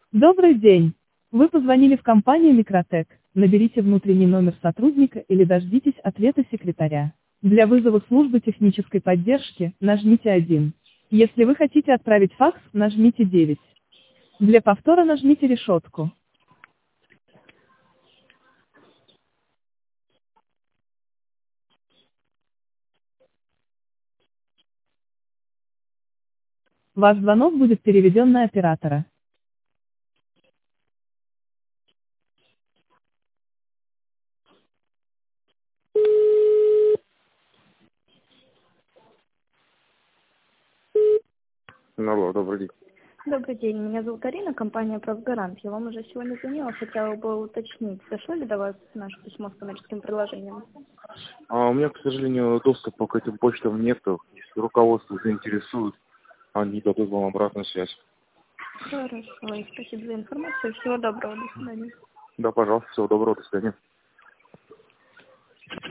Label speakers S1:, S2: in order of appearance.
S1: Добрый день! Вы позвонили в компанию Микротек. Наберите внутренний номер сотрудника или дождитесь ответа секретаря. Для вызова службы технической поддержки нажмите 1. Если вы хотите отправить факс, нажмите 9. Для повтора нажмите решетку. Ваш звонок будет переведен на оператора. Алло, добрый день.
S2: Добрый день, меня зовут Арина, компания «Правгарант». Я вам уже сегодня звонила, хотела бы уточнить, дошло ли до вас наше письмо с коммерческим предложением?
S1: У меня, к сожалению, доступа к этим почтам нету. Если руководство заинтересует, они дадут вам обратную связь.
S2: Хорошо, спасибо за информацию. Всего доброго, до свидания.
S1: Да, пожалуйста, всего доброго, до свидания.